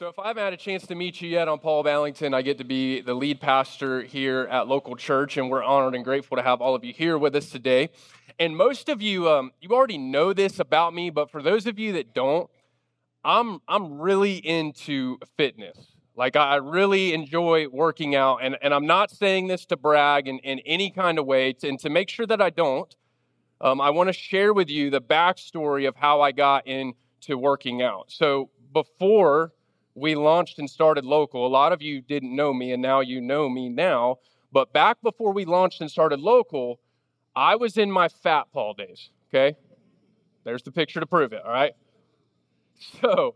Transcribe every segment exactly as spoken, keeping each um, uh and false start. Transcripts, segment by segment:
So if I haven't had a chance to meet you yet, I'm Paul Ballington. I get to be the lead pastor here at Local Church, and we're honored and grateful to have all of you here with us today. And most of you, um, you already know this about me, but for those of you that don't, I'm I'm really into fitness. Like I really enjoy working out, and, and I'm not saying this to brag in, in any kind of way, to, and to make sure that I don't, um, I want to share with you the backstory of how I got into working out. So before we launched and started Local, a lot of you didn't know me, and now you know me now. But back before we launched and started Local, I was in my fat Paul days, okay? There's the picture to prove it, all right? So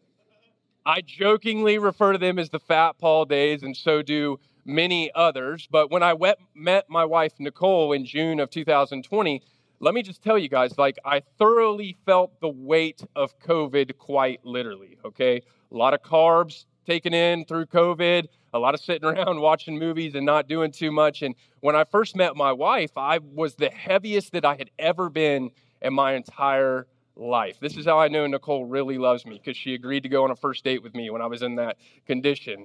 I jokingly refer to them as the fat Paul days, and so do many others. But when I wet, met my wife, Nicole, in June of two thousand twenty, let me just tell you guys, like, I thoroughly felt the weight of COVID quite literally, okay? A lot of carbs taken in through COVID, a lot of sitting around watching movies and not doing too much. And when I first met my wife, I was the heaviest that I had ever been in my entire life. This is how I know Nicole really loves me, because she agreed to go on a first date with me when I was in that condition.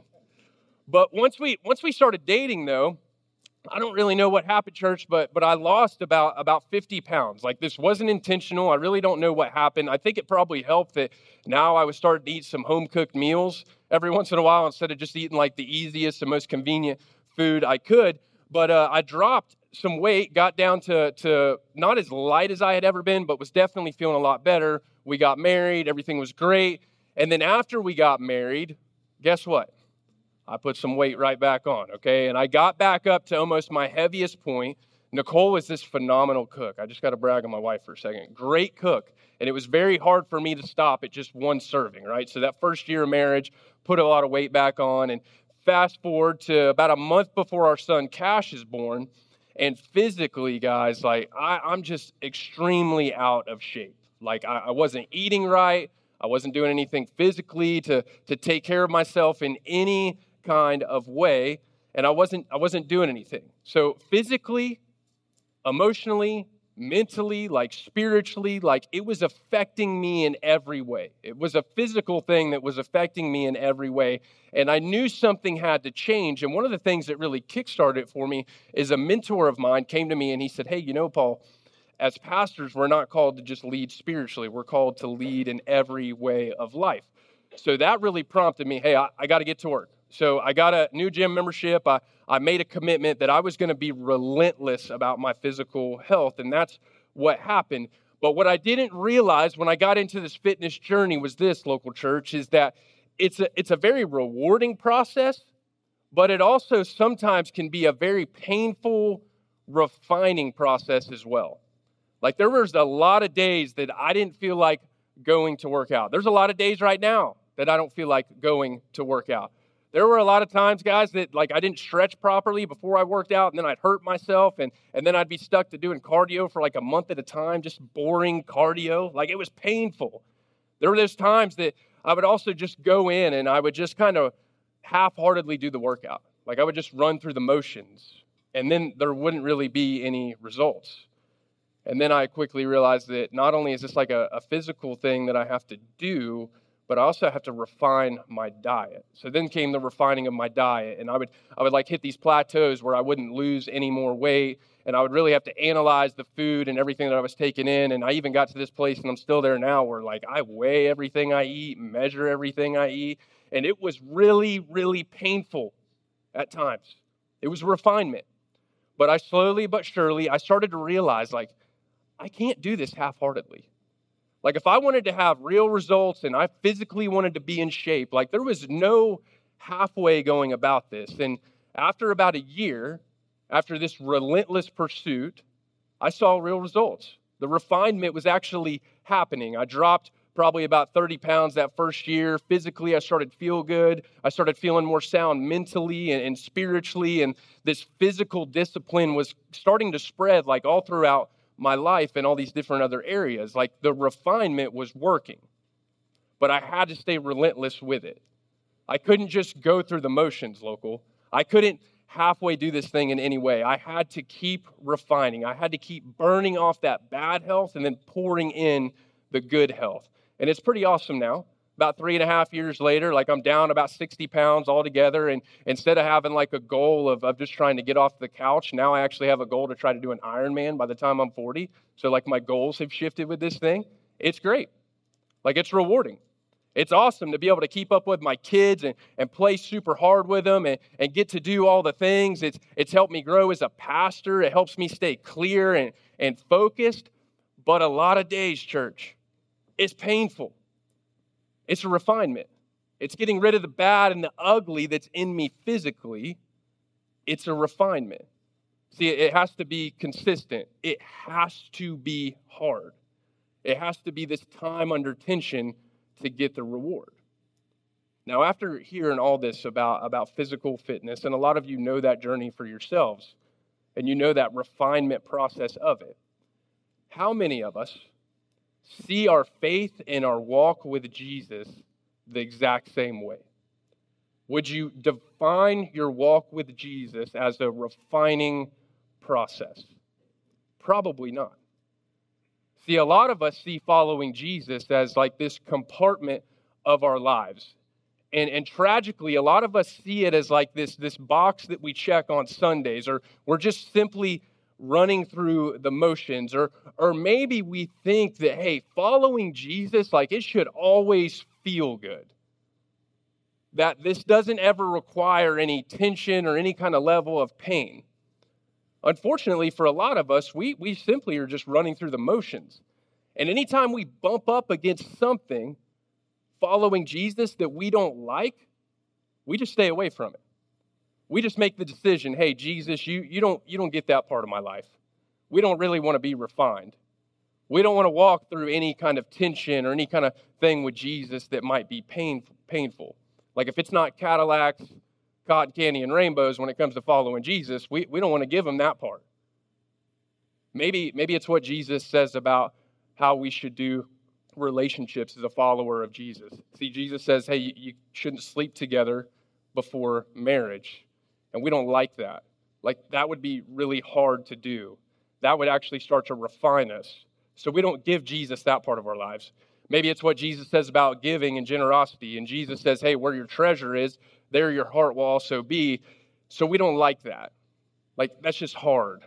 But once we once we started dating, though, I don't really know what happened, church, but but I lost about, about fifty pounds. Like, this wasn't intentional. I really don't know what happened. I think it probably helped that now I was starting to eat some home-cooked meals every once in a while instead of just eating like the easiest and most convenient food I could. But uh, I dropped some weight, got down to, to not as light as I had ever been, but was definitely feeling a lot better. We got married. Everything was great. And then after we got married, guess what? I put some weight right back on, okay? And I got back up to almost my heaviest point. Nicole is this phenomenal cook. I just got to brag on my wife for a second. Great cook. And it was very hard for me to stop at just one serving, right? So that first year of marriage, put a lot of weight back on. And fast forward to about a month before our son Cash is born. And physically, guys, like, I, I'm just extremely out of shape. Like, I, I wasn't eating right. I wasn't doing anything physically to, to take care of myself in any kind of way, and I wasn't I wasn't doing anything. So physically, emotionally, mentally, like spiritually, like it was affecting me in every way. It was a physical thing that was affecting me in every way, and I knew something had to change. And one of the things that really kickstarted it for me is a mentor of mine came to me and he said, "Hey, you know, Paul, as pastors, we're not called to just lead spiritually. We're called to lead in every way of life." So that really prompted me, hey, I, I got to get to work. So I got a new gym membership. I, I made a commitment that I was going to be relentless about my physical health, and that's what happened. But what I didn't realize when I got into this fitness journey was this, Local Church, is that it's a, it's a very rewarding process, but it also sometimes can be a very painful, refining process as well. Like, there was a lot of days that I didn't feel like going to work out. There's a lot of days right now that I don't feel like going to work out. There were a lot of times, guys, that like I didn't stretch properly before I worked out, and then I'd hurt myself, and, and then I'd be stuck to doing cardio for like a month at a time, just boring cardio. Like, it was painful. There were those times that I would also just go in and I would just kind of half-heartedly do the workout. Like, I would just run through the motions, and then there wouldn't really be any results. And then I quickly realized that not only is this like a, a physical thing that I have to do, but I also have to refine my diet. So then came the refining of my diet, and I would I would like hit these plateaus where I wouldn't lose any more weight, and I would really have to analyze the food and everything that I was taking in. And I even got to this place, and I'm still there now, where like I weigh everything I eat, measure everything I eat, and it was really, really painful at times. It was refinement. But I slowly but surely, I started to realize, like, I can't do this half-heartedly. Like, if I wanted to have real results and I physically wanted to be in shape, like, there was no halfway going about this. And after about a year, after this relentless pursuit, I saw real results. The refinement was actually happening. I dropped probably about thirty pounds that first year. Physically, I started to feel good. I started feeling more sound mentally and, and spiritually. And this physical discipline was starting to spread like all throughout my life and all these different other areas. Like, the refinement was working, but I had to stay relentless with it. I couldn't just go through the motions, Local. I couldn't halfway do this thing in any way. I had to keep refining. I had to keep burning off that bad health and then pouring in the good health. And it's pretty awesome now. about three and a half years later, like I'm down about sixty pounds altogether. And instead of having like a goal of, of just trying to get off the couch, now I actually have a goal to try to do an Ironman by the time I'm forty. So like my goals have shifted with this thing. It's great. Like it's rewarding. It's awesome to be able to keep up with my kids and, and play super hard with them and, and get to do all the things. It's it's helped me grow as a pastor. It helps me stay clear and, and focused. But a lot of days, church, it's painful. It's a refinement. It's getting rid of the bad and the ugly that's in me physically. It's a refinement. See, it has to be consistent. It has to be hard. It has to be this time under tension to get the reward. Now, after hearing all this about, about physical fitness, and a lot of you know that journey for yourselves, and you know that refinement process of it, how many of us see our faith and our walk with Jesus the exact same way? Would you define your walk with Jesus as a refining process? Probably not. See, a lot of us see following Jesus as like this compartment of our lives. And, and tragically, a lot of us see it as like this, this box that we check on Sundays, or we're just simply running through the motions. Or, or maybe we think that, hey, following Jesus, like it should always feel good. That this doesn't ever require any tension or any kind of level of pain. Unfortunately, for a lot of us, we, we simply are just running through the motions. And anytime we bump up against something following Jesus that we don't like, we just stay away from it. We just make the decision, hey, Jesus, you, you, don't, you don't get that part of my life. We don't really want to be refined. We don't want to walk through any kind of tension or any kind of thing with Jesus that might be pain, painful. Like if it's not Cadillacs, cotton candy, and rainbows when it comes to following Jesus, we, we don't want to give him that part. Maybe, maybe it's what Jesus says about how we should do relationships as a follower of Jesus. See, Jesus says, hey, you, you shouldn't sleep together before marriage. And we don't like that. Like that would be really hard to do. That would actually start to refine us. So we don't give Jesus that part of our lives. Maybe it's what Jesus says about giving and generosity. And Jesus says, hey, where your treasure is, there your heart will also be. So we don't like that. Like, that's just hard.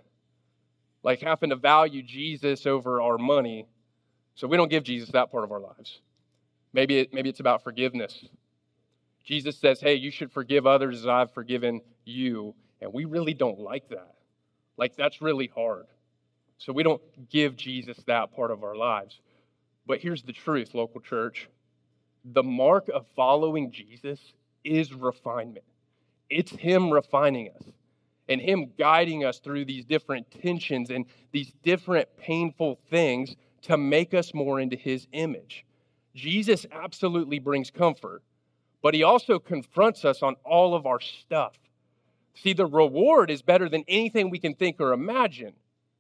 Like having to value Jesus over our money. So we don't give Jesus that part of our lives. Maybe it, maybe it's about forgiveness. Jesus says, hey, you should forgive others as I've forgiven you. And we really don't like that. Like, that's really hard. So we don't give Jesus that part of our lives. But here's the truth, local church. The mark of following Jesus is refinement. It's him refining us and him guiding us through these different tensions and these different painful things to make us more into his image. Jesus absolutely brings comfort, but he also confronts us on all of our stuff. See, the reward is better than anything we can think or imagine,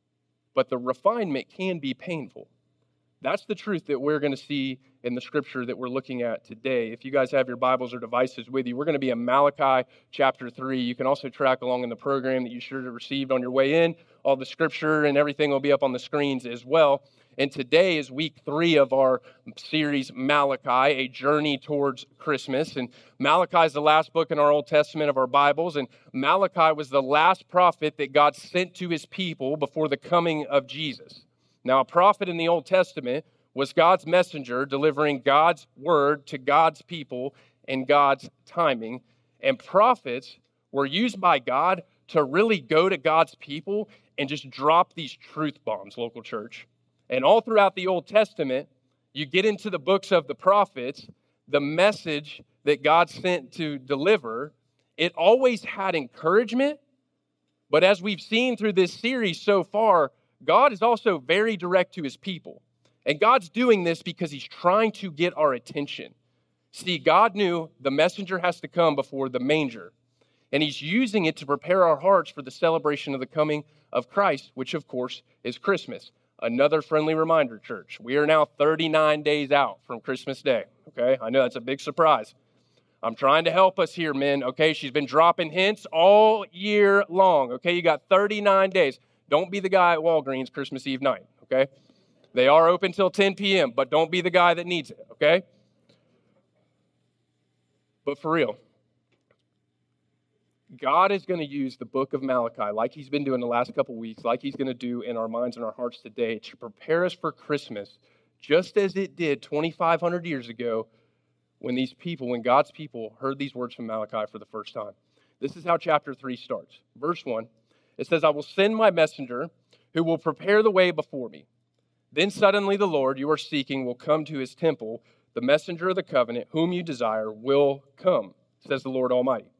but the refinement can be painful. That's the truth that we're going to see in the scripture that we're looking at today. If you guys have your Bibles or devices with you, we're going to be in Malachi chapter three. You can also track along in the program that you should have received on your way in. All the scripture and everything will be up on the screens as well. And today is week three of our series, Malachi, a journey towards Christmas. And Malachi is the last book in our Old Testament of our Bibles. And Malachi was the last prophet that God sent to his people before the coming of Jesus. Now, a prophet in the Old Testament was God's messenger delivering God's word to God's people in God's timing. And prophets were used by God to really go to God's people and just drop these truth bombs, local church. And all throughout the Old Testament, you get into the books of the prophets, the message that God sent to deliver, it always had encouragement. But as we've seen through this series so far, God is also very direct to his people. And God's doing this because he's trying to get our attention. See, God knew the messenger has to come before the manger. And he's using it to prepare our hearts for the celebration of the coming of Christ, which of course is Christmas. Another friendly reminder, church. We are now thirty-nine days out from Christmas Day. Okay, I know that's a big surprise. I'm trying to help us here, men. Okay, she's been dropping hints all year long. Okay, you got thirty-nine days. Don't be the guy at Walgreens Christmas Eve night, okay? They are open till ten p.m., but don't be the guy that needs it, okay? But for real, God is going to use the book of Malachi, like he's been doing the last couple weeks, like he's going to do in our minds and our hearts today, to prepare us for Christmas, just as it did twenty-five hundred years ago when these people, when God's people heard these words from Malachi for the first time. This is how chapter three starts. Verse one, it says, I will send my messenger who will prepare the way before me. Then suddenly the Lord you are seeking will come to his temple. The messenger of the covenant, whom you desire, will come, says the Lord Almighty.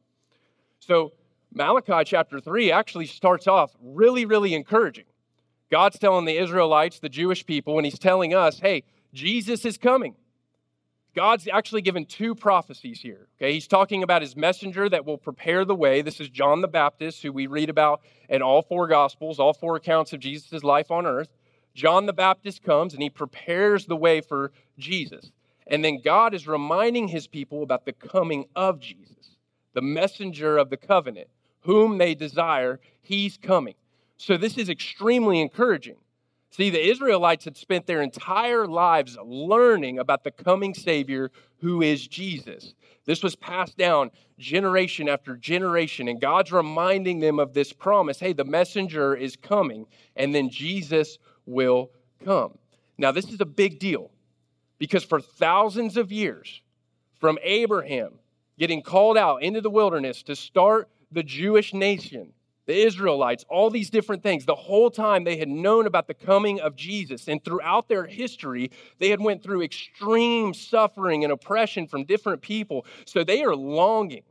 So Malachi chapter three actually starts off really, really encouraging. God's telling the Israelites, the Jewish people, and he's telling us, hey, Jesus is coming. God's actually given two prophecies here. Okay, he's talking about his messenger that will prepare the way. This is John the Baptist, who we read about in all four Gospels, all four accounts of Jesus' life on earth. John the Baptist comes and he prepares the way for Jesus. And then God is reminding his people about the coming of Jesus, the messenger of the covenant, whom they desire. He's coming. So this is extremely encouraging. See, the Israelites had spent their entire lives learning about the coming Savior who is Jesus. This was passed down generation after generation, and God's reminding them of this promise. Hey, the messenger is coming, and then Jesus will come. Now, this is a big deal because for thousands of years, from Abraham getting called out into the wilderness to start the Jewish nation, the Israelites, all these different things, the whole time they had known about the coming of Jesus. And throughout their history, they had went through extreme suffering and oppression from different people. So they are longing,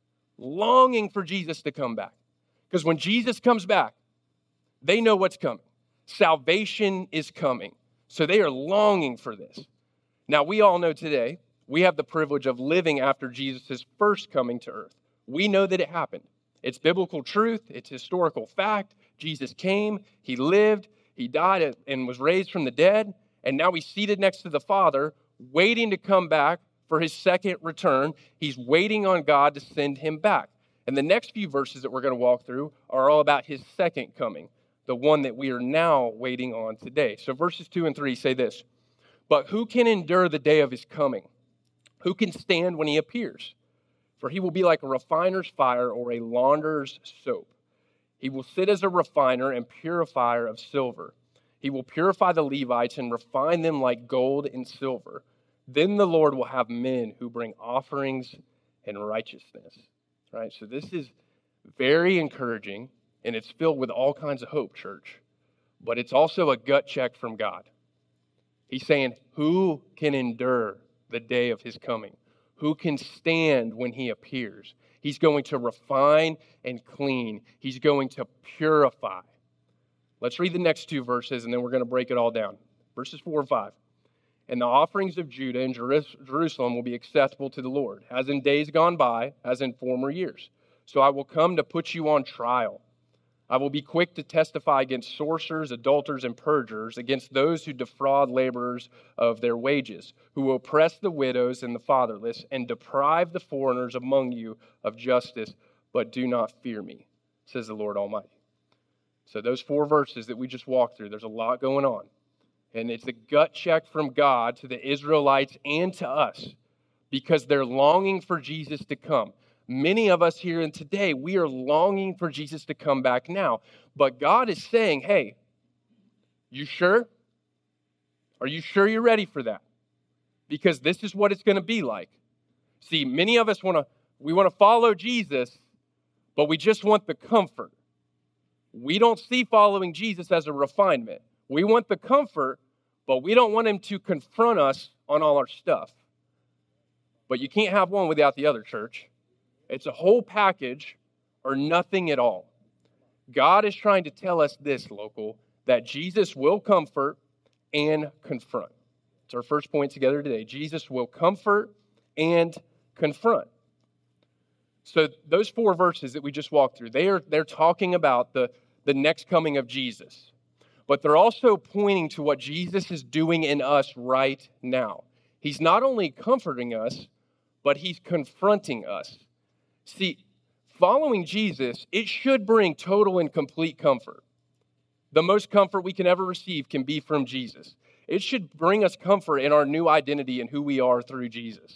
longing for Jesus to come back. Because when Jesus comes back, they know what's coming. Salvation is coming. So they are longing for this. Now, we all know today, we have the privilege of living after Jesus' first coming to earth. We know that it happened. It's biblical truth. It's historical fact. Jesus came, he lived, he died and was raised from the dead, and now he's seated next to the Father, waiting to come back for his second return. He's waiting on God to send him back. And the next few verses that we're going to walk through are all about his second coming, the one that we are now waiting on today. So verses two and three say this, but who can endure the day of his coming? Who can stand when he appears? For he will be like a refiner's fire or a launderer's soap. He will sit as a refiner and purifier of silver. He will purify the Levites and refine them like gold and silver. Then the Lord will have men who bring offerings and righteousness. Right? So this is very encouraging, and it's filled with all kinds of hope, church. But it's also a gut check from God. He's saying, who can endure the day of his coming? Who can stand when he appears? He's going to refine and clean. He's going to purify. Let's read the next two verses, and then we're going to break it all down. Verses four and five. And the offerings of Judah and Jerusalem will be acceptable to the Lord, as in days gone by, as in former years. So I will come to put you on trial. I will be quick to testify against sorcerers, adulterers, and perjurers, against those who defraud laborers of their wages, who oppress the widows and the fatherless, and deprive the foreigners among you of justice, but do not fear me, says the Lord Almighty. So those four verses that we just walked through, there's a lot going on. And it's a gut check from God to the Israelites and to us, because they're longing for Jesus to come. Many of us here and today, we are longing for Jesus to come back now. But God is saying, hey, you sure? Are you sure you're ready for that? Because this is what it's going to be like. See, many of us want to, we want to follow Jesus, but we just want the comfort. We don't see following Jesus as a refinement. We want the comfort, but we don't want him to confront us on all our stuff. But you can't have one without the other, church. It's a whole package or nothing at all. God is trying to tell us this, local, that Jesus will comfort and confront. It's our first point together today. Jesus will comfort and confront. So those four verses that we just walked through, they are, they're talking about the, the next coming of Jesus. But they're also pointing to what Jesus is doing in us right now. He's not only comforting us, but he's confronting us. See, following Jesus, it should bring total and complete comfort. The most comfort we can ever receive can be from Jesus. It should bring us comfort in our new identity and who we are through Jesus.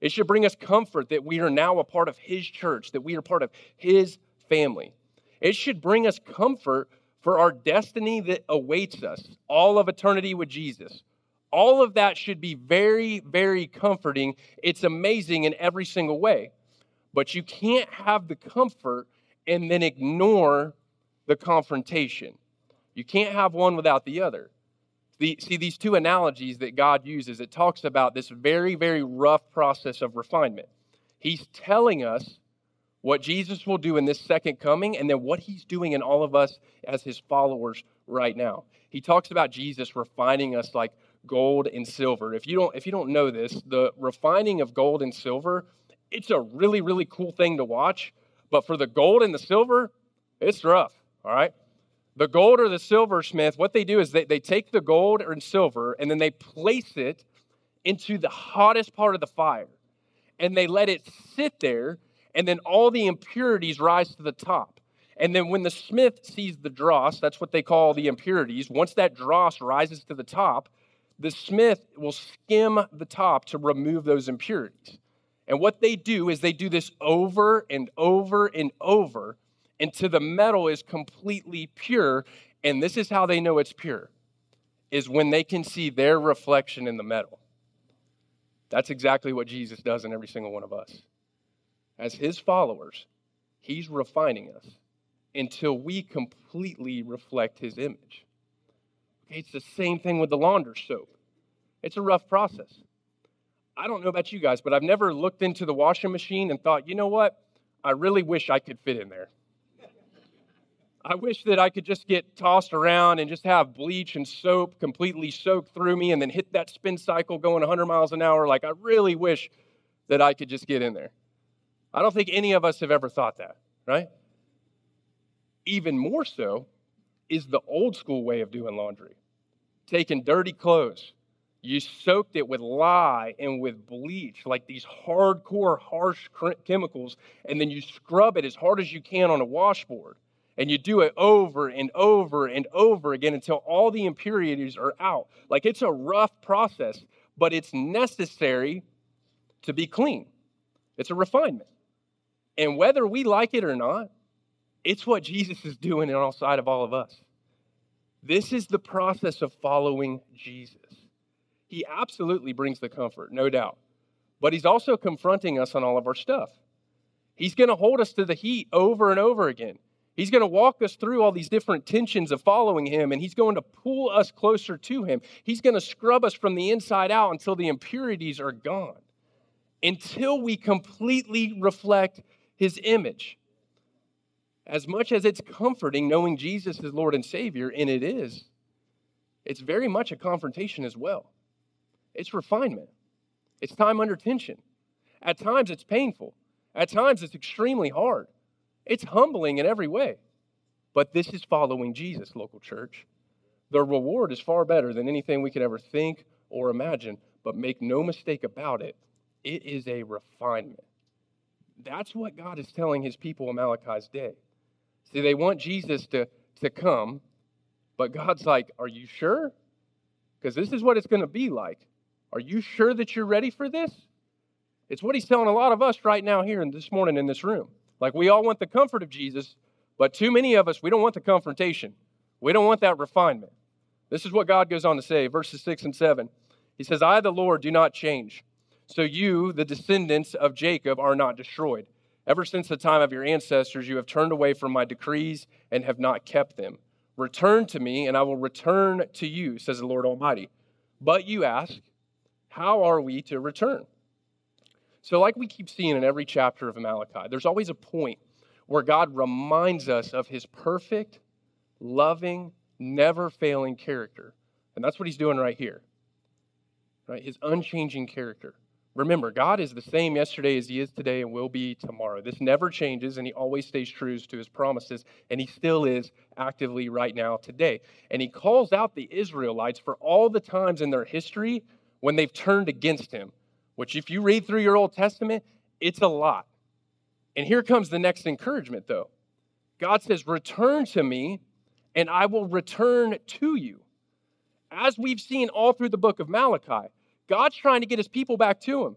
It should bring us comfort that we are now a part of his church, that we are part of his family. It should bring us comfort for our destiny that awaits us, all of eternity with Jesus. All of that should be very, very comforting. It's amazing in every single way. But you can't have the comfort and then ignore the confrontation. You can't have one without the other. The, see, these two analogies that God uses, it talks about this very, very rough process of refinement. He's telling us what Jesus will do in this second coming, and then what he's doing in all of us as his followers right now. He talks about Jesus refining us like gold and silver. If you don't, if you don't know this, the refining of gold and silver, it's a really, really cool thing to watch. But for the gold and the silver, it's rough, all right? The gold or the silversmith, what they do is they, they take the gold or silver and then they place it into the hottest part of the fire. And they let it sit there, and then all the impurities rise to the top. And then when the smith sees the dross, that's what they call the impurities, once that dross rises to the top, the smith will skim the top to remove those impurities. And what they do is they do this over and over and over until the metal is completely pure. And this is how they know it's pure, is when they can see their reflection in the metal. That's exactly what Jesus does in every single one of us. As his followers, he's refining us until we completely reflect his image. Okay, it's the same thing with the launder's soap. It's a rough process. I don't know about you guys, but I've never looked into the washing machine and thought, you know what? I really wish I could fit in there. I wish that I could just get tossed around and just have bleach and soap completely soaked through me and then hit that spin cycle going one hundred miles an hour. Like, I really wish that I could just get in there. I don't think any of us have ever thought that, right? Even more so is the old school way of doing laundry. Taking dirty clothes, you soaked it with lye and with bleach, like these hardcore, harsh chemicals, and then you scrub it as hard as you can on a washboard. And you do it over and over and over again until all the impurities are out. Like, it's a rough process, but it's necessary to be clean. It's a refinement. And whether we like it or not, it's what Jesus is doing inside of all of us. This is the process of following Jesus. He absolutely brings the comfort, no doubt. But he's also confronting us on all of our stuff. He's going to hold us to the heat over and over again. He's going to walk us through all these different tensions of following him, and he's going to pull us closer to him. He's going to scrub us from the inside out until the impurities are gone, until we completely reflect his image. As much as it's comforting knowing Jesus is Lord and Savior, and it is, it's very much a confrontation as well. It's refinement. It's time under tension. At times it's painful. At times it's extremely hard. It's humbling in every way. But this is following Jesus, local church. The reward is far better than anything we could ever think or imagine. But make no mistake about it, it is a refinement. That's what God is telling his people in Malachi's day. See, they want Jesus to, to come, but God's like, are you sure? Because this is what it's going to be like. Are you sure that you're ready for this? It's what he's telling a lot of us right now here and this morning in this room. Like, we all want the comfort of Jesus, but too many of us, we don't want the confrontation. We don't want that refinement. This is what God goes on to say, verses six and seven. He says, I, the Lord, do not change. So you, the descendants of Jacob, are not destroyed. Ever since the time of your ancestors, you have turned away from my decrees and have not kept them. Return to me, and I will return to you, says the Lord Almighty. But you ask, how are we to return? So like we keep seeing in every chapter of Malachi, there's always a point where God reminds us of his perfect, loving, never-failing character. And that's what he's doing right here. Right? His unchanging character. Remember, God is the same yesterday as he is today and will be tomorrow. This never changes, and he always stays true to his promises, and he still is actively right now today. And he calls out the Israelites for all the times in their history when they've turned against him, which if you read through your Old Testament, it's a lot. And here comes the next encouragement, though. God says, return to me, and I will return to you. As we've seen all through the book of Malachi, God's trying to get his people back to him.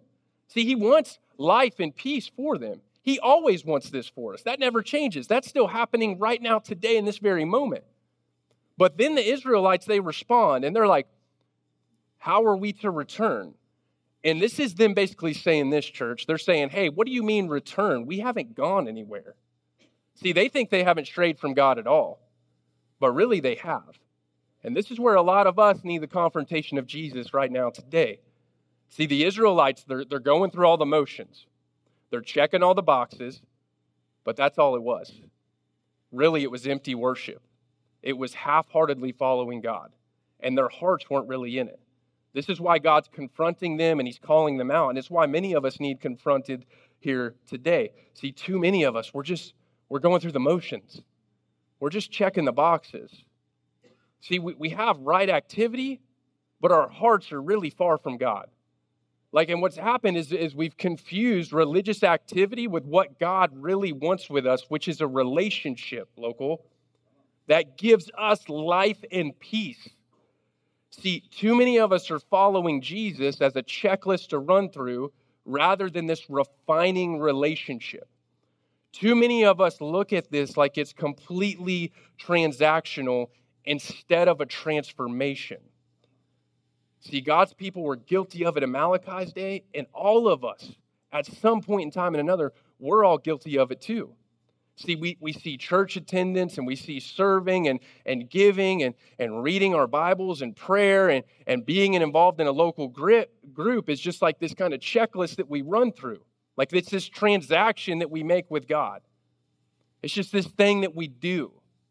See, he wants life and peace for them. He always wants this for us. That never changes. That's still happening right now, today, in this very moment. But then the Israelites, they respond, and they're like, how are we to return? And this is them basically saying this, church. They're saying, hey, what do you mean return? We haven't gone anywhere. See, they think they haven't strayed from God at all, but really they have. And this is where a lot of us need the confrontation of Jesus right now today. See, the Israelites, they're, they're going through all the motions. They're checking all the boxes, but that's all it was. Really, it was empty worship. It was half-heartedly following God, and their hearts weren't really in it. This is why God's confronting them and he's calling them out, and it's why many of us need confronted here today. See, too many of us, we're just, we're going through the motions. We're just checking the boxes. See, we, we have right activity, but our hearts are really far from God. Like, and what's happened is, is we've confused religious activity with what God really wants with us, which is a relationship, local, that gives us life and peace. See, too many of us are following Jesus as a checklist to run through rather than this refining relationship. Too many of us look at this like it's completely transactional instead of a transformation. See, God's people were guilty of it in Malachi's day, and all of us, at some point in time and another, we're all guilty of it too. See, we, we see church attendance, and we see serving and, and giving and, and reading our Bibles and prayer and, and being involved in a local group, group is just like this kind of checklist that we run through. Like it's this transaction that we make with God. It's just this thing that we do.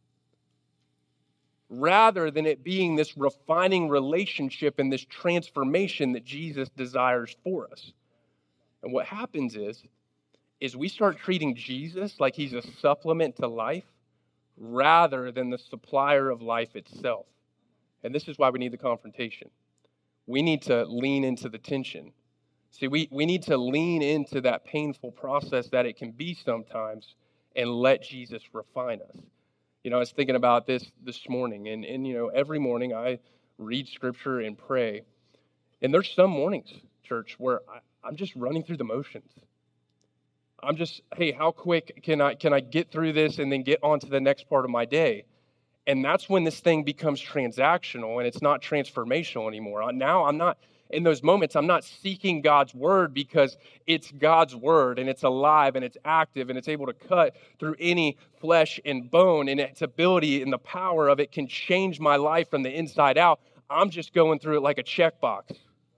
Rather than it being this refining relationship and this transformation that Jesus desires for us. And what happens is, is we start treating Jesus like he's a supplement to life rather than the supplier of life itself. And this is why we need the confrontation. We need to lean into the tension. See, we, we need to lean into that painful process that it can be sometimes and let Jesus refine us. You know, I was thinking about this this morning, and, and you know, every morning I read Scripture and pray. And there's some mornings, church, where I, I'm just running through the motions. I'm just, hey, how quick can I can I get through this and then get on to the next part of my day? And that's when this thing becomes transactional and it's not transformational anymore. Now I'm not, in those moments, I'm not seeking God's word because it's God's word and it's alive and it's active and it's able to cut through any flesh and bone, and its ability and the power of it can change my life from the inside out. I'm just going through it like a checkbox.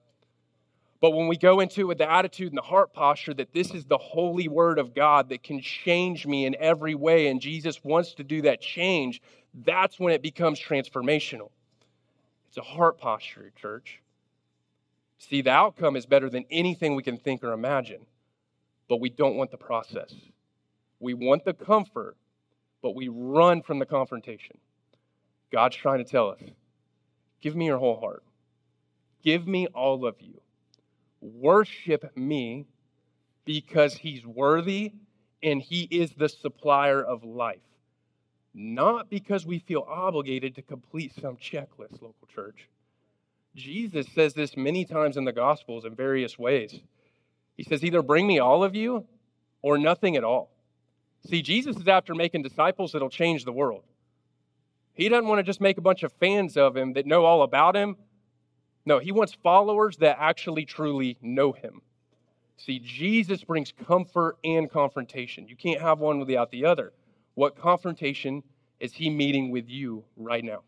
But when we go into it with the attitude and the heart posture that this is the holy word of God that can change me in every way, and Jesus wants to do that change, that's when it becomes transformational. It's a heart posture, church. See, the outcome is better than anything we can think or imagine, but we don't want the process. We want the comfort, but we run from the confrontation. God's trying to tell us, give me your whole heart. Give me all of you. Worship me because he's worthy and he is the supplier of life. Not because we feel obligated to complete some checklist, local church. Jesus says this many times in the Gospels in various ways. He says, either bring me all of you or nothing at all. See, Jesus is after making disciples that'll change the world. He doesn't want to just make a bunch of fans of him that know all about him. No, he wants followers that actually truly know him. See, Jesus brings comfort and confrontation. You can't have one without the other. What confrontation is he meeting with you right now?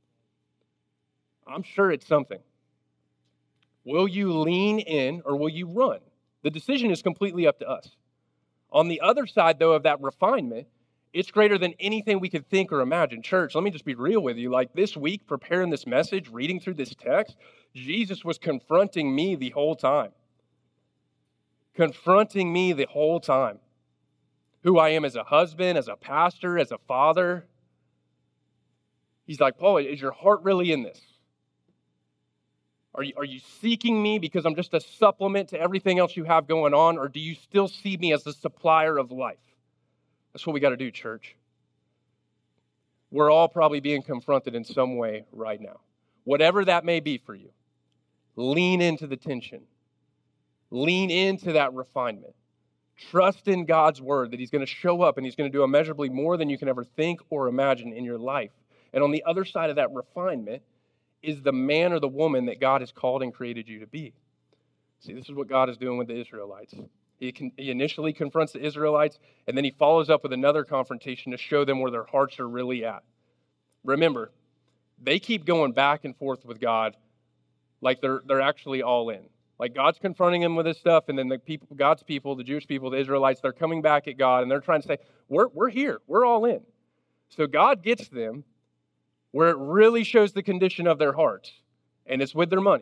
I'm sure it's something. Will you lean in or will you run? The decision is completely up to us. On the other side, though, of that refinement, it's greater than anything we could think or imagine. Church, let me just be real with you. Like this week, preparing this message, reading through this text, Jesus was confronting me the whole time. Confronting me the whole time. Who I am as a husband, as a pastor, as a father. He's like, Paul, is your heart really in this? Are you, are you seeking me because I'm just a supplement to everything else you have going on, or do you still see me as the supplier of life? That's what we got to do, church. We're all probably being confronted in some way right now. Whatever that may be for you, lean into the tension. Lean into that refinement. Trust in God's word that he's going to show up and he's going to do immeasurably more than you can ever think or imagine in your life. And on the other side of that refinement is the man or the woman that God has called and created you to be. See, this is what God is doing with the Israelites. He, can, he initially confronts the Israelites, and then he follows up with another confrontation to show them where their hearts are really at. Remember, they keep going back and forth with God like they're, they're actually all in. Like God's confronting them with this stuff, and then the people, God's people, the Jewish people, the Israelites, they're coming back at God, and they're trying to say, we're, we're here. We're all in. So God gets them where it really shows the condition of their hearts, and it's with their money.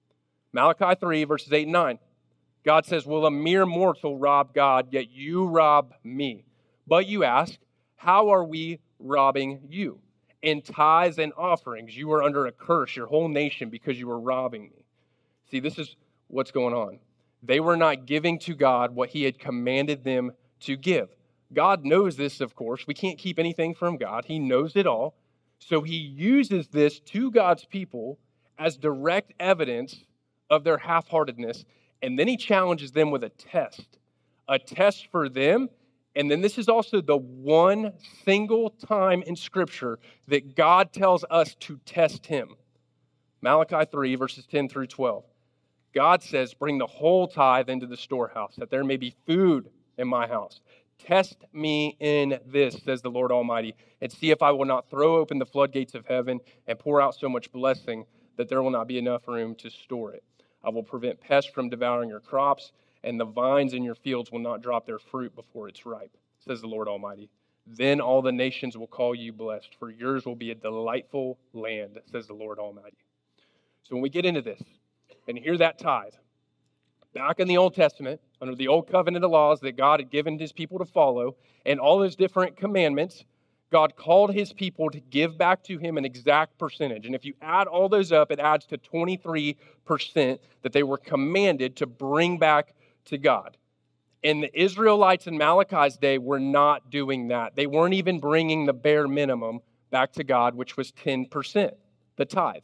Malachi three, verses eight and nine. God says, will a mere mortal rob God, yet you rob me? But you ask, how are we robbing you? In tithes and offerings, you are under a curse, your whole nation, because you are robbing me. See, this is what's going on. They were not giving to God what he had commanded them to give. God knows this, of course. We can't keep anything from God. He knows it all. So he uses this to God's people as direct evidence of their half-heartedness. And then he challenges them with a test, a test for them. And then this is also the one single time in Scripture that God tells us to test him. Malachi three, verses ten through twelve. God says, bring the whole tithe into the storehouse, that there may be food in my house. Test me in this, says the Lord Almighty, and see if I will not throw open the floodgates of heaven and pour out so much blessing that there will not be enough room to store it. I will prevent pests from devouring your crops, and the vines in your fields will not drop their fruit before it's ripe, says the Lord Almighty. Then all the nations will call you blessed, for yours will be a delightful land, says the Lord Almighty. So when we get into this and hear that tithe, back in the Old Testament, under the Old Covenant of laws that God had given his people to follow, and all those different commandments, God called his people to give back to him an exact percentage. And if you add all those up, it adds to twenty-three percent that they were commanded to bring back to God. And the Israelites in Malachi's day were not doing that. They weren't even bringing the bare minimum back to God, which was ten percent, the tithe.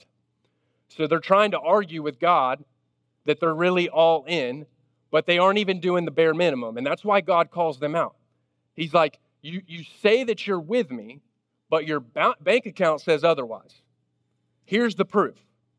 So they're trying to argue with God that they're really all in, but they aren't even doing the bare minimum. And that's why God calls them out. He's like, You, you say that you're with me, but your ba- bank account says otherwise. Here's the proof.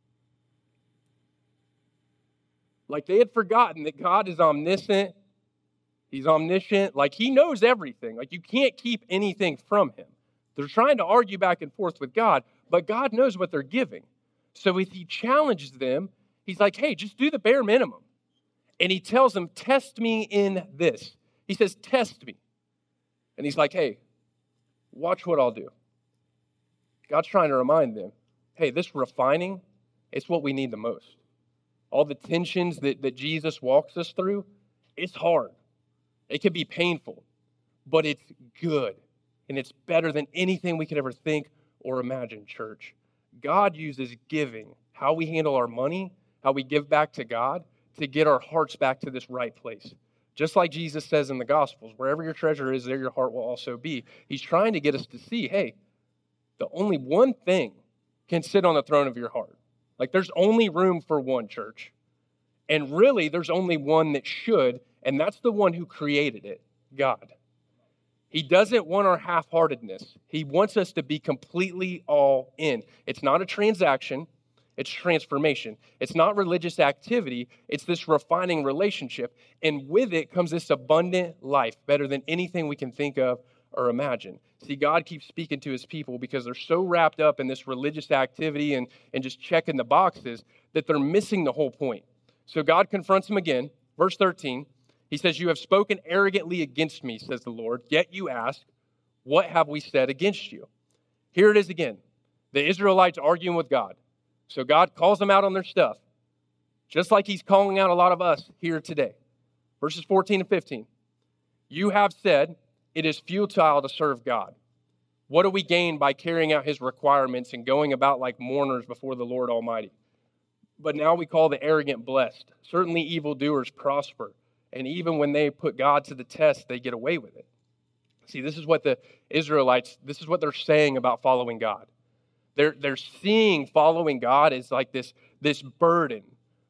Like they had forgotten that God is omniscient. He's omniscient. Like he knows everything. Like you can't keep anything from him. They're trying to argue back and forth with God, but God knows what they're giving. So if he challenges them, he's like, hey, just do the bare minimum. And he tells them, test me in this. He says, test me. And he's like, hey, watch what I'll do. God's trying to remind them, hey, this refining, it's what we need the most. All the tensions that, that Jesus walks us through, it's hard. It can be painful, but it's good. And it's better than anything we could ever think or imagine, church. God uses giving, how we handle our money, how we give back to God, to get our hearts back to this right place. Just like Jesus says in the Gospels, wherever your treasure is, there your heart will also be. He's trying to get us to see, hey, the only one thing can sit on the throne of your heart. Like there's only room for one, church. And really, there's only one that should, and that's the one who created it, God. He doesn't want our half-heartedness. He wants us to be completely all in. It's not a transaction. It's transformation. It's not religious activity. It's this refining relationship. And with it comes this abundant life, better than anything we can think of or imagine. See, God keeps speaking to his people because they're so wrapped up in this religious activity and, and just checking the boxes that they're missing the whole point. So God confronts them again. Verse thirteen, he says, you have spoken arrogantly against me, says the Lord, yet you ask, what have we said against you? Here it is again. The Israelites arguing with God. So God calls them out on their stuff, just like he's calling out a lot of us here today. Verses fourteen and fifteen. You have said, it is futile to serve God. What do we gain by carrying out his requirements and going about like mourners before the Lord Almighty? But now we call the arrogant blessed. Certainly evildoers prosper. And even when they put God to the test, they get away with it. See, this is what the Israelites, this is what they're saying about following God. They're, they're seeing following God as like this, this burden.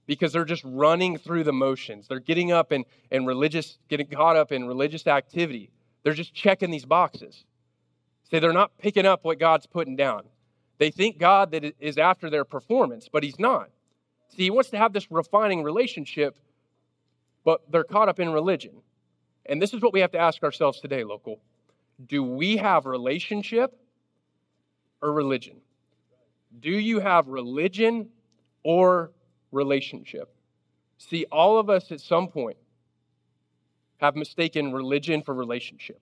because they're just running through the motions. They're getting up and, and religious, getting caught up in religious activity. They're just checking these boxes. See, they're not picking up what God's putting down. They think God that is after their performance, but he's not. See, he wants to have this refining relationship, but they're caught up in religion. And this is what we have to ask ourselves today, local. Do we have relationship or religion? Do you have religion or relationship? See, all of us at some point have mistaken religion for relationship.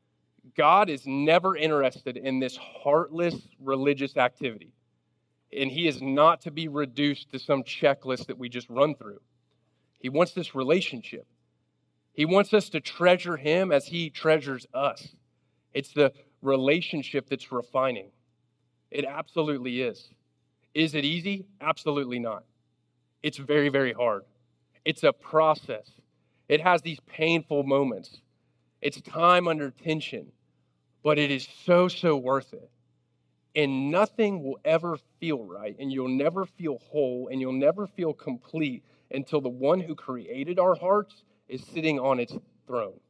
God is never interested in this heartless religious activity. And he is not to be reduced to some checklist that we just run through. He wants this relationship. He wants us to treasure him as he treasures us. It's the relationship that's refining. It absolutely is. Is it easy? Absolutely not. It's very, very hard. It's a process. It has these painful moments. It's time under tension, but it is so, so worth it. And nothing will ever feel right, and you'll never feel whole, and you'll never feel complete until the one who created our hearts is sitting on its throne.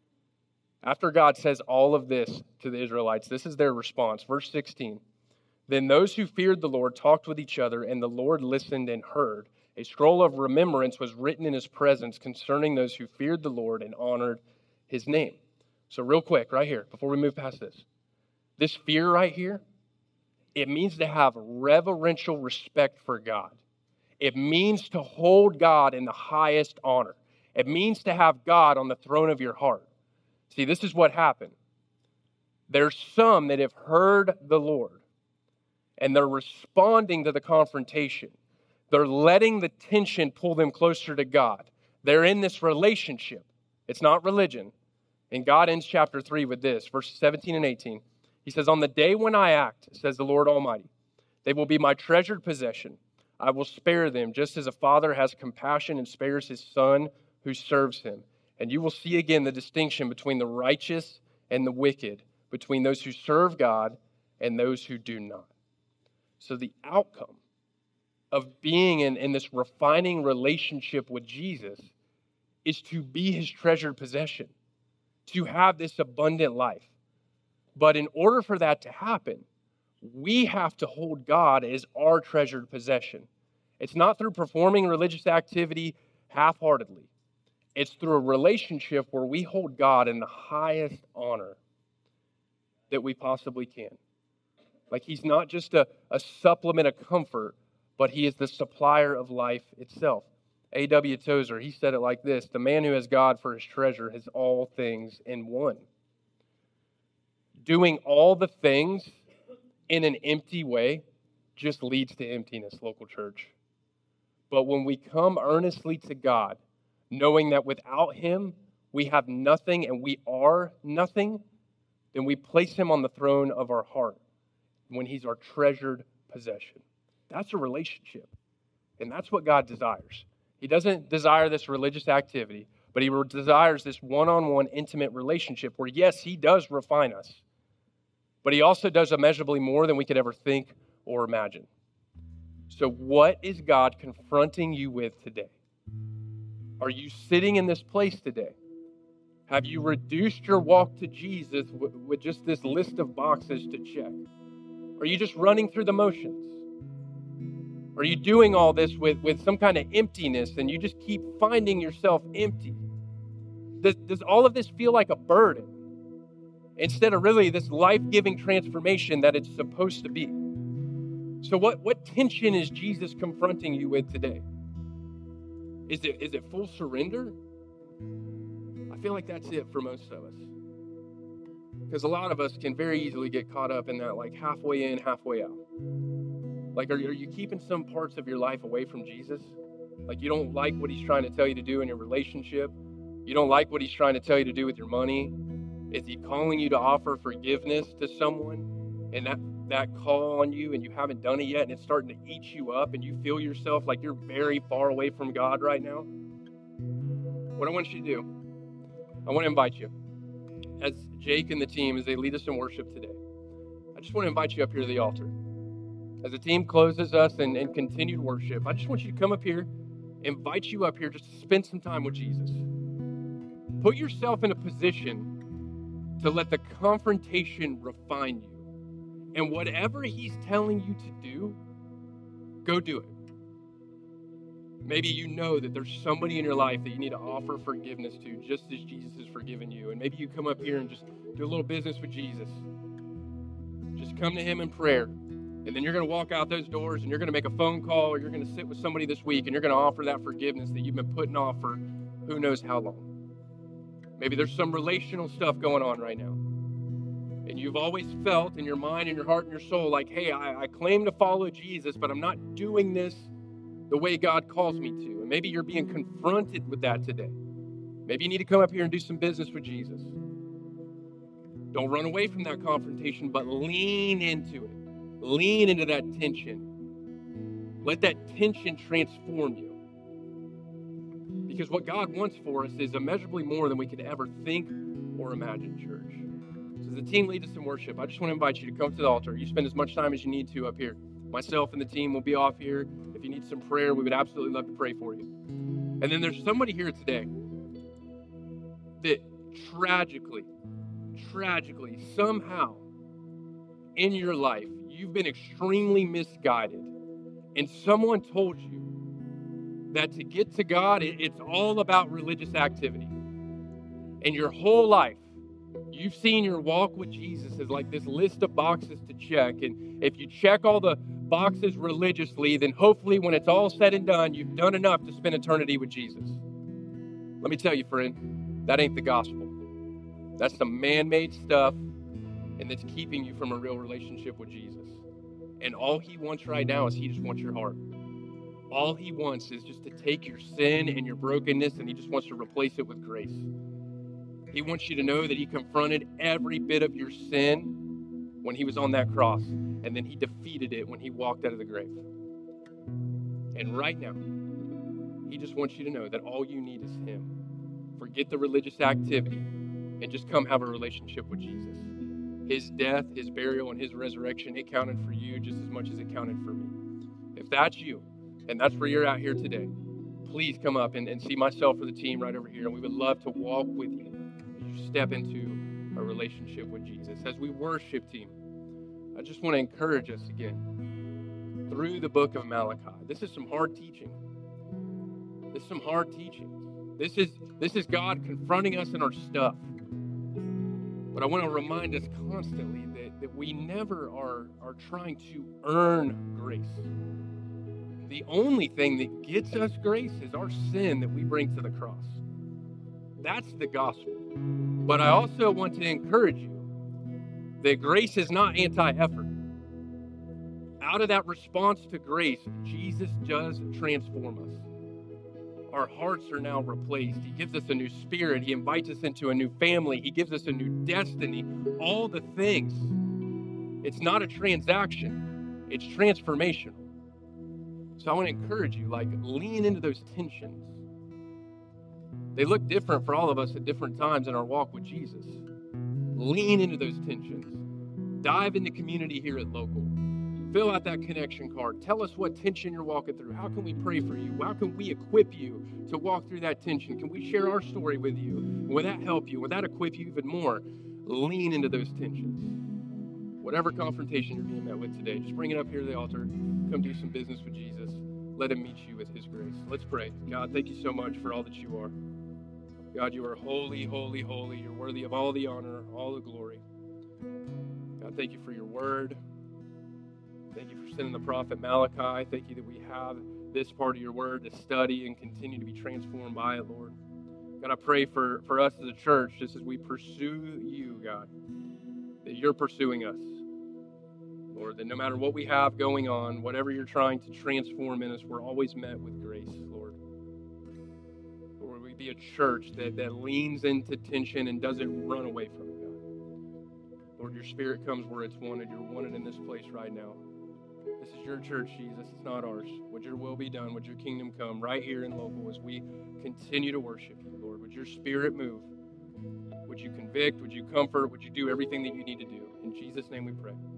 After God says all of this to the Israelites, this is their response. Verse sixteen. Then those who feared the Lord talked with each other, and the Lord listened and heard. A scroll of remembrance was written in his presence concerning those who feared the Lord and honored his name. So real quick, right here, before we move past this. This fear right here, it means to have reverential respect for God. It means to hold God in the highest honor. It means to have God on the throne of your heart. See, this is what happened. There's some that have heard the Lord, and they're responding to the confrontation. They're letting the tension pull them closer to God. They're in this relationship. It's not religion. And God ends chapter three with this, verses seventeen and eighteen. He says, on the day when I act, says the Lord Almighty, they will be my treasured possession. I will spare them, just as a father has compassion and spares his son who serves him. And you will see again the distinction between the righteous and the wicked, between those who serve God and those who do not. So the outcome of being in, in this refining relationship with Jesus is to be his treasured possession, to have this abundant life. But in order for that to happen, we have to hold God as our treasured possession. It's not through performing religious activity half-heartedly. It's through a relationship where we hold God in the highest honor that we possibly can. Like he's not just a, a supplement of comfort, but he is the supplier of life itself. A W Tozer, he said it like this: the man who has God for his treasure has all things in one. Doing all the things in an empty way just leads to emptiness, local church. But when we come earnestly to God, knowing that without him we have nothing and we are nothing, then we place him on the throne of our heart when he's our treasured possession. That's a relationship. And that's what God desires. He doesn't desire this religious activity, but he desires this one-on-one intimate relationship where, yes, he does refine us, but he also does immeasurably more than we could ever think or imagine. So what is God confronting you with today? Are you sitting in this place today? Have you reduced your walk to Jesus with, with just this list of boxes to check? Are you just running through the motions? Are you doing all this with, with some kind of emptiness and you just keep finding yourself empty? Does, does all of this feel like a burden instead of really this life-giving transformation that it's supposed to be? So what, what tension is Jesus confronting you with today? Is it, is it full surrender? I feel like that's it for most of us. Because a lot of us can very easily get caught up in that like halfway in, halfway out. Like, are you, are you keeping some parts of your life away from Jesus? Like, you don't like what he's trying to tell you to do in your relationship. You don't like what he's trying to tell you to do with your money. Is he calling you to offer forgiveness to someone? And that, that call on you and you haven't done it yet and it's starting to eat you up and you feel yourself like you're very far away from God right now? What I want you to do, I want to invite you, as Jake and the team, as they lead us in worship today, I just want to invite you up here to the altar. As the team closes us in, in continued worship, I just want you to come up here invite you up here just to spend some time with Jesus. Put yourself in a position to let the confrontation refine you. And whatever he's telling you to do, go do it. Maybe you know that there's somebody in your life that you need to offer forgiveness to, just as Jesus has forgiven you. And maybe you come up here and just do a little business with Jesus. Just come to him in prayer. And then you're going to walk out those doors and you're going to make a phone call, or you're going to sit with somebody this week and you're going to offer that forgiveness that you've been putting off for who knows how long. Maybe there's some relational stuff going on right now. And you've always felt in your mind and your heart and your soul like, hey, I, I claim to follow Jesus, but I'm not doing this the way God calls me to. And maybe you're being confronted with that today. Maybe you need to come up here and do some business with Jesus. Don't run away from that confrontation, but lean into it. Lean into that tension. Let that tension transform you. Because what God wants for us is immeasurably more than we could ever think or imagine, church. So as the team leads us in worship, I just want to invite you to come to the altar. You spend as much time as you need to up here. Myself and the team will be off here. If you need some prayer, we would absolutely love to pray for you. And then there's somebody here today that tragically, tragically, somehow in your life, you've been extremely misguided. And someone told you that to get to God, it's all about religious activity. And your whole life, you've seen your walk with Jesus as like this list of boxes to check. And if you check all the boxes religiously, then hopefully when it's all said and done, you've done enough to spend eternity with Jesus. Let me tell you, friend, that ain't the gospel. That's some man-made stuff, and that's keeping you from a real relationship with Jesus. And all he wants right now is he just wants your heart. All he wants is just to take your sin and your brokenness, and he just wants to replace it with grace. He wants you to know that he confronted every bit of your sin when he was on that cross, and then he defeated it when he walked out of the grave. And right now, he just wants you to know that all you need is him. Forget the religious activity and just come have a relationship with Jesus. His death, his burial, and his resurrection, it counted for you just as much as it counted for me. If that's you, and that's where you're out here today, please come up and, and see myself or the team right over here, and we would love to walk with you as you step into a relationship with Jesus. As we worship, team, I just want to encourage us again through the book of Malachi. This is some hard teaching. This is some hard teaching. This is, this is God confronting us in our stuff. But I want to remind us constantly that, that we never are, are trying to earn grace. The only thing that gets us grace is our sin that we bring to the cross. That's the gospel. But I also want to encourage you that grace is not anti-effort. Out of that response to grace, Jesus does transform us. Our hearts are now replaced. He gives us a new spirit. He invites us into a new family. He gives us a new destiny. All the things. It's not a transaction. It's transformational. So I want to encourage you, like, lean into those tensions. They look different for all of us at different times in our walk with Jesus. Lean into those tensions. Dive into community here at Local. Fill out that connection card. Tell us what tension you're walking through. How can we pray for you? How can we equip you to walk through that tension? Can we share our story with you? Will that help you? Will that equip you even more? Lean into those tensions. Whatever confrontation you're being met with today, just bring it up here to the altar. Come do some business with Jesus. Let him meet you with his grace. Let's pray. God, thank you so much for all that you are. God, you are holy, holy, holy. You're worthy of all the honor, all the glory. God, thank you for your word. Thank you for sending the prophet Malachi. Thank you that we have this part of your word to study and continue to be transformed by it, Lord. God, I pray for, for us as a church, just as we pursue you, God, that you're pursuing us. Lord, that no matter what we have going on, whatever you're trying to transform in us, we're always met with grace, Lord. Lord, we be a church that, that leans into tension and doesn't run away from it, God. Lord, your spirit comes where it's wanted. You're wanted in this place right now. This is your church, Jesus. It's not ours. Would your will be done? Would your kingdom come right here in Local as we continue to worship you, Lord? Would your spirit move? Would you convict? Would you comfort? Would you do everything that you need to do? In Jesus' name we pray.